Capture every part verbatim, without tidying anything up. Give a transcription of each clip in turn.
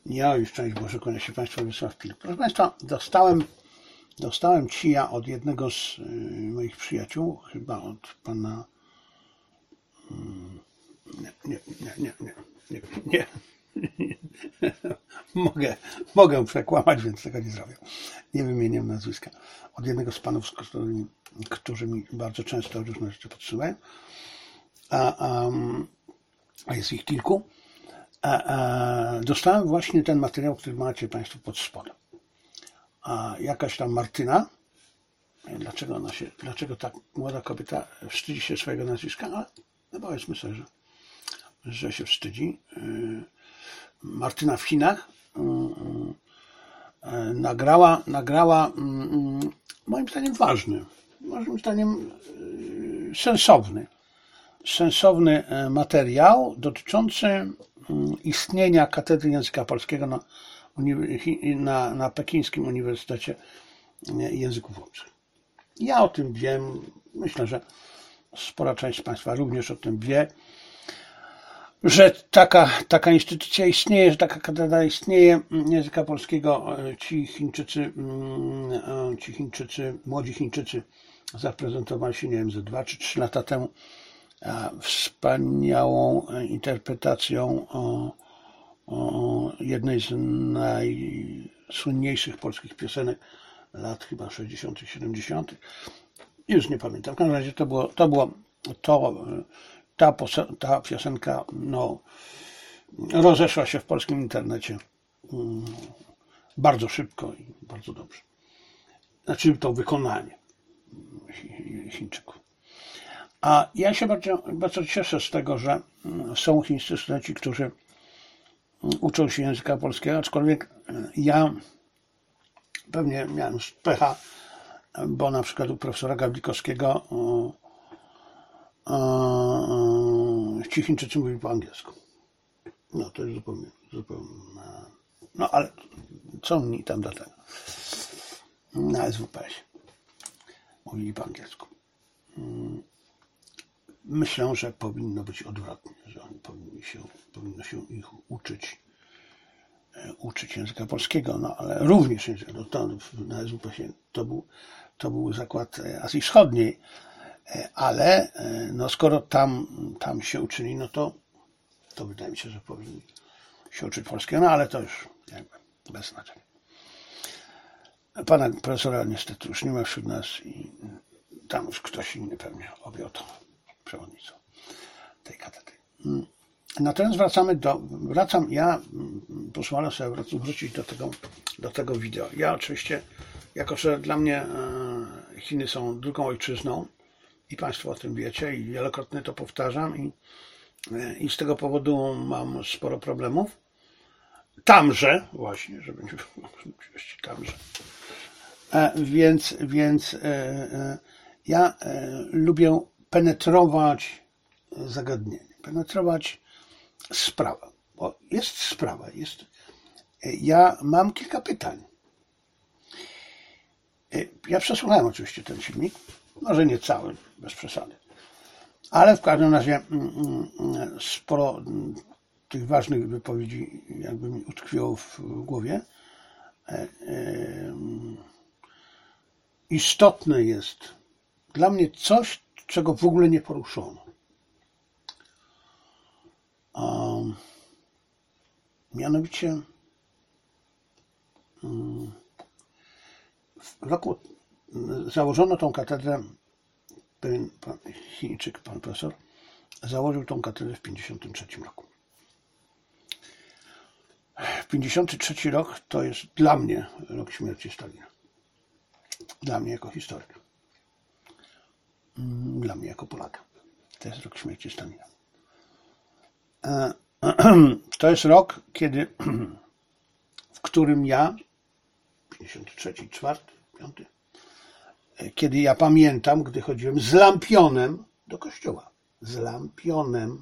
Ja już szczęść Boże, kłania się Państwu, Wiesław Pilk. Proszę Państwa, dostałem, dostałem cija od jednego z y, moich przyjaciół, chyba od pana... Mm, nie, nie, nie, nie, nie, nie, nie. mogę, mogę przekłamać, więc tego nie zrobię. Nie wymieniam nazwiska. Od jednego z panów, z którymi, którzy mi bardzo często różne rzeczy podsyłają, a, a, a jest ich kilku. A, a, dostałem właśnie ten materiał, który macie Państwo pod spodem. A jakaś tam Martyna, dlaczego ona się, dlaczego ta młoda kobieta wstydzi się swojego nazwiska? Ale no powiedzmy sobie, że, że się wstydzi. Martyna w Chinach nagrała, nagrała moim zdaniem ważny, moim zdaniem sensowny, sensowny materiał dotyczący istnienia Katedry Języka Polskiego na, na, na Pekińskim Uniwersytecie Języków Obcych. Ja o tym wiem, myślę, że spora część z Państwa również o tym wie, że taka, taka instytucja istnieje, że taka katedra istnieje języka polskiego. Ci Chińczycy, ci Chińczycy, młodzi Chińczycy zaprezentowali się, nie wiem, ze dwa czy trzy lata temu wspaniałą interpretacją o, o jednej z najsłynniejszych polskich piosenek lat chyba sześćdziesiątych, siedemdziesiątych. Już nie pamiętam. W każdym razie to było, to było, to, ta, ta piosenka no, rozeszła się w polskim internecie bardzo szybko i bardzo dobrze. Znaczy to wykonanie Chińczyków. A ja się bardzo, bardzo cieszę z tego, że są chińscy studenci, którzy uczą się języka polskiego, aczkolwiek ja pewnie miałem pecha, bo na przykład u profesora Gawlikowskiego ci Chińczycy mówili po angielsku. No to jest zupełnie, zupełnie no ale co oni tam do tego? Na S W P S mówili po angielsku. Myślę, że powinno być odwrotnie, że oni powinni się, powinno się ich uczyć, uczyć języka polskiego, no ale również języka, no to na S W P S to był, to był zakład Azji Wschodniej, ale no skoro tam, tam się uczyli, no to, to wydaje mi się, że powinni się uczyć polskiego, no ale to już jakby bez znaczenia. Pana profesora niestety już nie ma wśród nas i tam już ktoś inny pewnie objął to przewodnictwo tej katedry. Natomiast wracamy do, wracam, ja pozwolę sobie wrócić do tego, do tego wideo. Ja oczywiście, jako że dla mnie Chiny są drugą ojczyzną i Państwo o tym wiecie i wielokrotnie to powtarzam i, i z tego powodu mam sporo problemów. Tamże, właśnie, żeby nie było możliwości tamże. Więc, więc ja lubię penetrować zagadnienie, penetrować sprawę, bo jest sprawa, jest. Ja mam kilka pytań. Ja przesłuchałem oczywiście ten filmik, może nie cały, bez przesady, ale w każdym razie sporo tych ważnych wypowiedzi jakby mi utkwiło w głowie. Istotne jest dla mnie coś, czego w ogóle nie poruszono. Um, mianowicie um, w roku założono tą katedrę, pewien pan Chińczyk, pan profesor, założył tą katedrę w pięćdziesiątym trzecim roku. pięćdziesiąty trzeci rok to jest dla mnie rok śmierci Stalina. Dla mnie jako historyka. Dla mnie jako Polaka. To jest rok śmierci Stalina. To jest rok, kiedy, w którym ja, pięćdziesiąty trzeci, czwarty, piąty, kiedy ja pamiętam, gdy chodziłem z lampionem do kościoła. Z lampionem.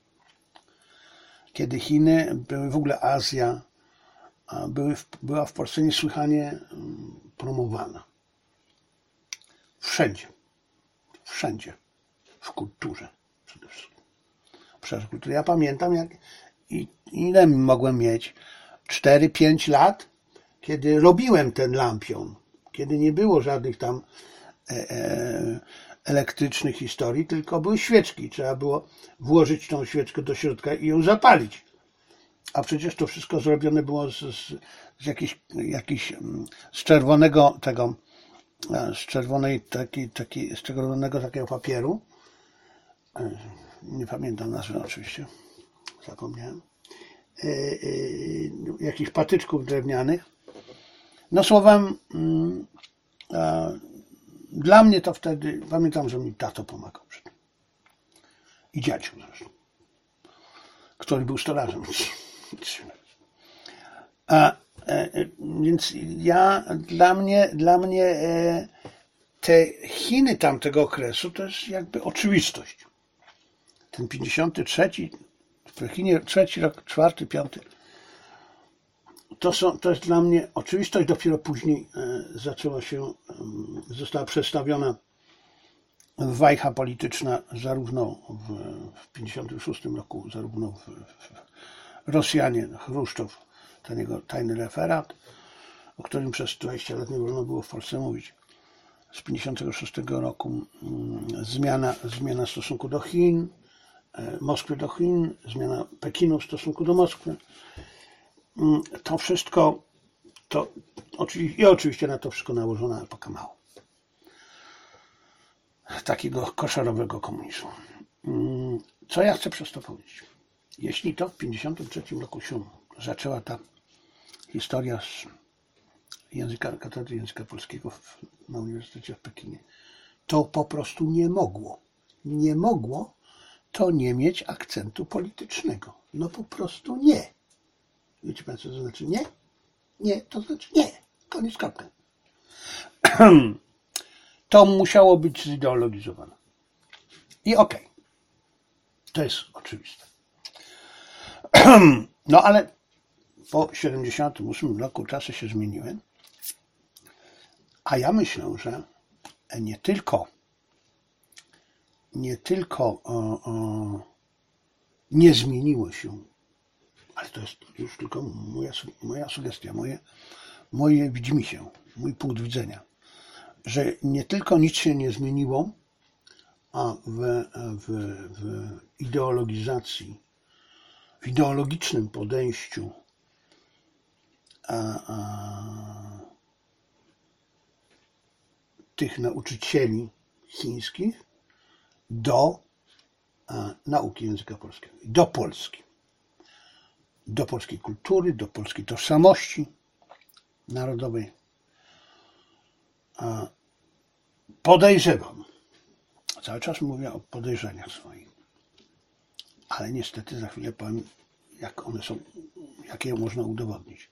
Kiedy Chiny były w ogóle Azja, były, była w Polsce niesłychanie promowana. Wszędzie. Wszędzie. W kulturze przede wszystkim. W kultury. Ja pamiętam, jak i ile mogłem mieć cztery pięć lat, kiedy robiłem ten lampion, kiedy nie było żadnych tam e, e, elektrycznych historii, tylko były świeczki. Trzeba było włożyć tą świeczkę do środka i ją zapalić. A przecież to wszystko zrobione było z, z, z jakiś, jakiś, z czerwonego tego, z czerwonej taki, taki, z czerwonego takiego papieru. Nie pamiętam nazwy oczywiście. Zapomniałem. Yy, yy, jakichś patyczków drewnianych. No słowem, yy, yy, dla mnie to wtedy, pamiętam, że mi tato pomagał przy tym. I dziadziu zresztą, który był stolarzem. A, e, więc ja, dla mnie, dla mnie e, te Chiny tamtego okresu to jest jakby oczywistość. Ten pięćdziesiąty trzeci, w Pekinie trzeci rok, czwarty, piąty, to, są, to jest dla mnie oczywistość. Dopiero później e, zaczęła się, e, została przedstawiona wajcha polityczna zarówno w, w pięćdziesiątym szóstym roku, zarówno w, w Rosjanie, Chruszczow, ten jego tajny referat, o którym przez dwadzieścia lat nie wolno było w Polsce mówić. Z pięćdziesiątego szóstego roku zmiana, zmiana stosunku do Chin, Moskwy do Chin, zmiana Pekinu w stosunku do Moskwy. To wszystko, to, i oczywiście na to wszystko nałożona epoka Mao. Takiego koszarowego komunizmu. Co ja chcę przez to powiedzieć? Jeśli to w pięćdziesiątym trzecim roku się zaczęła ta historia z języka, katedry języka polskiego w, na Uniwersytecie w Pekinie, to po prostu nie mogło. Nie mogło to nie mieć akcentu politycznego. No po prostu nie. Wiecie Państwo, co to znaczy nie? Nie, to znaczy nie. Koniec, kropka. To musiało być zideologizowane. I okej. Okay. To jest oczywiste. No ale po siedemdziesiątym ósmym roku czasy się zmieniły, a ja myślę, że nie tylko nie tylko o, o, nie zmieniło się, ale to jest już tylko moja, moja sugestia, moje, moje widzimisię, mój punkt widzenia, że nie tylko nic się nie zmieniło, a w, w, w ideologizacji, w ideologicznym podejściu a, a, tych nauczycieli chińskich do a, nauki języka polskiego, do Polski, do polskiej kultury, do polskiej tożsamości narodowej. A, podejrzewam, cały czas mówię o podejrzeniach swoich, ale niestety za chwilę powiem, jak one są, jak je można udowodnić.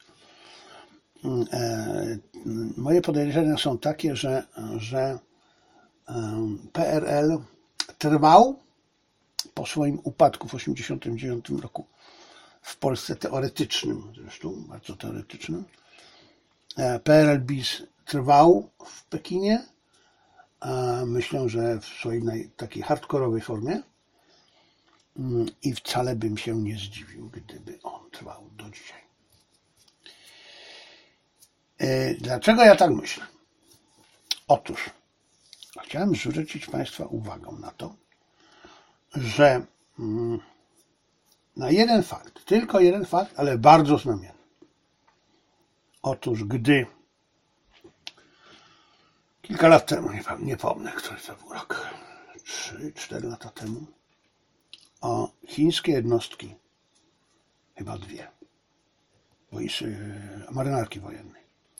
E, moje podejrzenia są takie, że, że P R L trwał po swoim upadku w osiemdziesiątym dziewiątym roku w Polsce teoretycznym, zresztą bardzo teoretycznym. P R L bis trwał w Pekinie, myślę, że w swojej takiej hardkorowej formie, i wcale bym się nie zdziwił, gdyby on trwał do dzisiaj. Dlaczego ja tak myślę? Otóż chciałem zwrócić Państwa uwagę na to, że na jeden fakt, tylko jeden fakt, ale bardzo znamienny. Otóż gdy kilka lat temu, nie, nie pomnę, który to był rok, trzy cztery lata temu, o chińskie jednostki, chyba dwie, marynarki wojennej,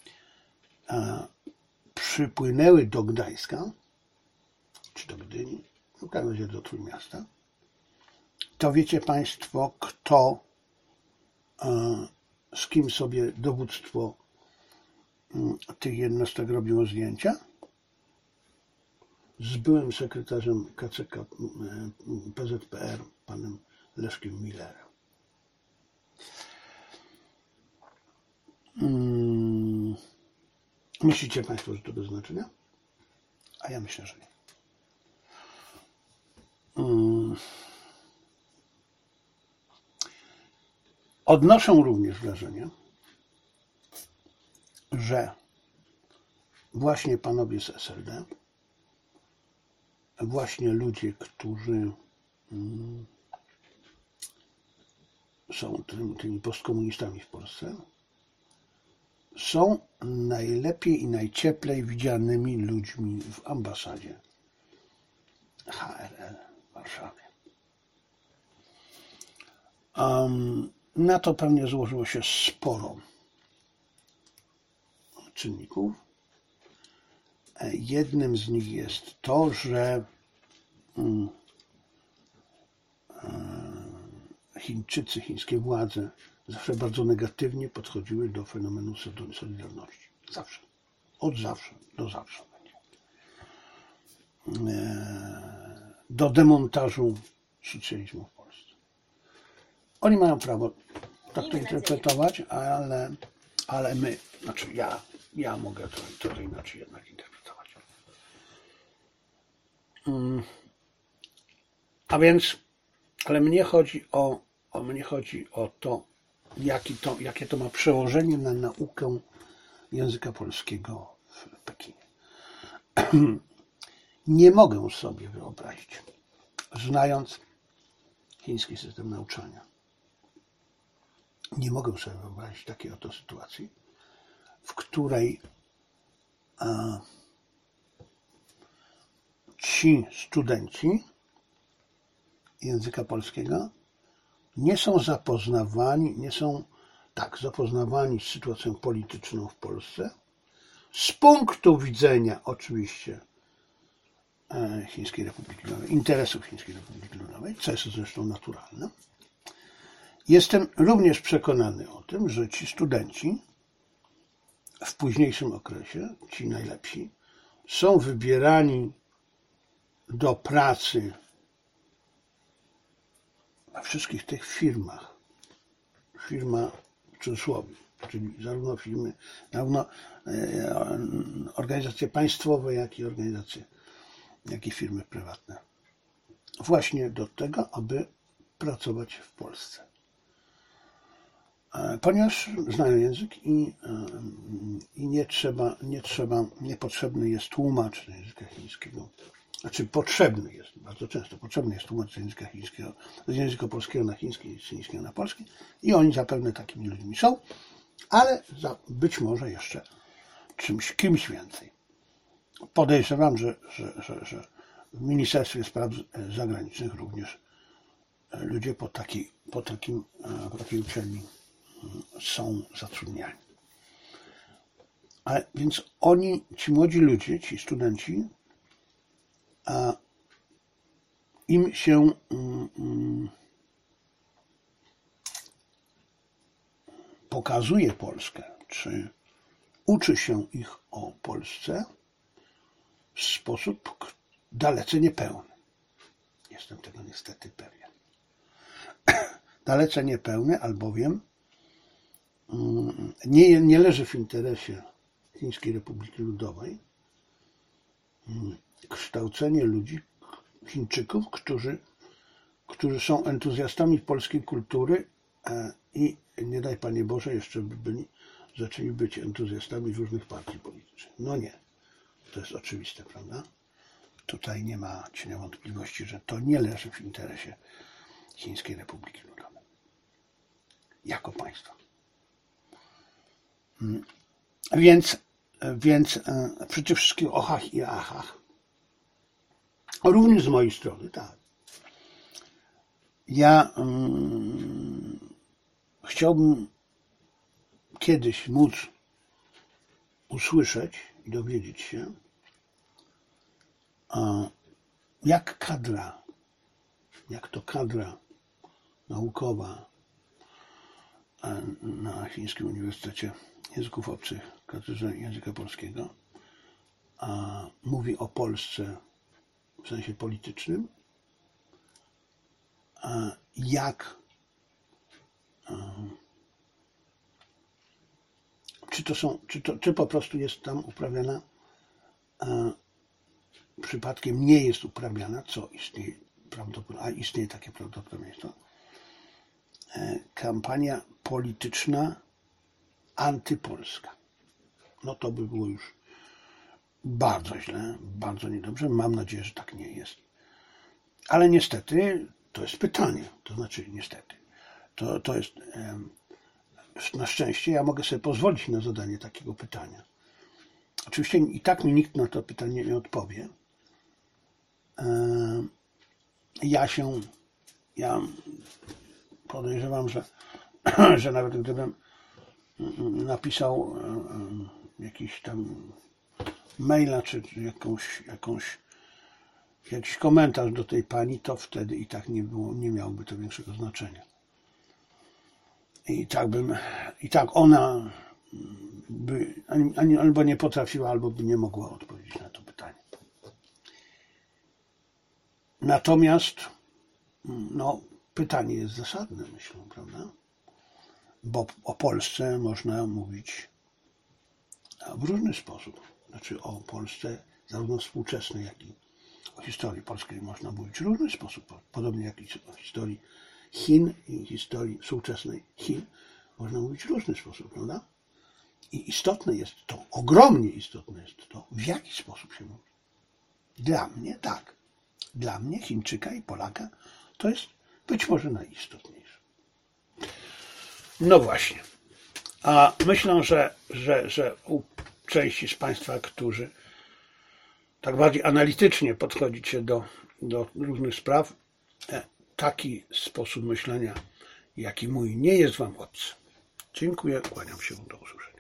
przypłynęły do Gdańska, czy do Gdyni, w każdym razie do Trójmiasta, to wiecie Państwo, kto, z kim sobie dowództwo tych jednostek robiło zdjęcia? Z byłym sekretarzem K C K P Z P R, panem Leszkiem Millerem. Hmm. Myślicie Państwo, że to bez znaczenia? A ja myślę, że nie. Hmm. Odnoszę również wrażenie, że właśnie panowie z S L D, właśnie ludzie, którzy mm, są tymi, tymi postkomunistami w Polsce, są najlepiej i najcieplej widzianymi ludźmi w ambasadzie H R L w Warszawie. Um, na to pewnie złożyło się sporo czynników. Jednym z nich jest to, że um, Chińczycy, chińskie władze zawsze bardzo negatywnie podchodziły do fenomenu Solidarności. Zawsze. Od zawsze do zawsze. Do demontażu socjalizmu w Polsce. Oni mają prawo tak to interpretować, ale, ale my, znaczy ja, ja mogę to, to inaczej jednak interpretować. A więc, ale mnie chodzi o, o mnie chodzi o to, jaki to, jakie to ma przełożenie na naukę języka polskiego w Pekinie. Nie mogę sobie wyobrazić, znając chiński system nauczania, nie mogę sobie wyobrazić takiej oto sytuacji, w której a, ci studenci języka polskiego nie są zapoznawani, nie są tak zapoznawani z sytuacją polityczną w Polsce z punktu widzenia oczywiście Chińskiej Republiki Ludowej, interesów Chińskiej Republiki Ludowej, co jest zresztą naturalne. Jestem również przekonany o tym, że ci studenci w późniejszym okresie, ci najlepsi, są wybierani do pracy we wszystkich tych firmach. Firma w cudzysłowie, czyli zarówno firmy, zarówno organizacje państwowe, jak i organizacje, jak i firmy prywatne. Właśnie do tego, aby pracować w Polsce. Ponieważ znają język i, i nie trzeba, nie trzeba, niepotrzebny jest tłumacz języka chińskiego. Znaczy potrzebny jest, bardzo często potrzebny jest tłumacz z języka chińskiego, z języka polskiego na chiński i z chińskiego na polski i oni zapewne takimi ludźmi są, ale za, być może jeszcze czymś, kimś więcej. Podejrzewam, że, że, że, że w Ministerstwie Spraw Zagranicznych również ludzie po takiej, po takim, po takiej uczelni są zatrudniani. Ale więc oni, ci młodzi ludzie, ci studenci, a im się um, um, pokazuje Polskę, czy uczy się ich o Polsce w sposób dalece niepełny. Jestem tego niestety pewien. Dalece niepełny, albowiem um, nie, nie leży w interesie Chińskiej Republiki Ludowej um, kształcenie ludzi, Chińczyków, którzy, którzy są entuzjastami polskiej kultury i nie daj Panie Boże, jeszcze by byli, zaczęli być entuzjastami różnych partii politycznych. No nie, to jest oczywiste, prawda? Tutaj nie ma cienia wątpliwości, że to nie leży w interesie Chińskiej Republiki Ludowej jako państwa. Więc, więc przede wszystkim o ochach i achach. Również z mojej strony, tak. Ja um, chciałbym kiedyś móc usłyszeć i dowiedzieć się, a, jak kadra, jak to kadra naukowa a, na Chińskim Uniwersytecie Języków Obcych, Katedrze Języka Polskiego, a, mówi o Polsce w sensie politycznym, jak, czy to są, czy to, czy po prostu jest tam uprawiana, przypadkiem nie jest uprawiana, co istnieje, a istnieje takie prawdopodobieństwo, kampania polityczna antypolska. no to by było już bardzo źle, bardzo niedobrze. Mam nadzieję, że tak nie jest. Ale niestety to jest pytanie, to znaczy niestety. To, to jest, na szczęście ja mogę sobie pozwolić na zadanie takiego pytania. Oczywiście i tak mi nikt na to pytanie nie odpowie. Ja się, ja podejrzewam, że, że nawet gdybym napisał jakiś tam maila, czy jakąś, jakąś, jakiś komentarz do tej pani, to wtedy i tak nie było, nie miałoby to większego znaczenia. I tak bym, i tak ona by ani, albo nie potrafiła, albo by nie mogła odpowiedzieć na to pytanie. Natomiast no, pytanie jest zasadne, myślę, prawda? Bo o Polsce można mówić w różny sposób. Znaczy o Polsce zarówno współczesnej, jak i o historii polskiej można mówić w różny sposób. Podobnie jak i o historii Chin i historii współczesnej Chin można mówić w różny sposób, prawda? I istotne jest to, ogromnie istotne jest to, w jaki sposób się mówi. Dla mnie tak. Dla mnie, Chińczyka i Polaka, to jest być może najistotniejsze. No właśnie. A myślę, że, że, że u części z Państwa, którzy tak bardziej analitycznie podchodzicie do, do różnych spraw, taki sposób myślenia, jaki mój, nie jest Wam obcy. Dziękuję, kłaniam się, do usłyszenia.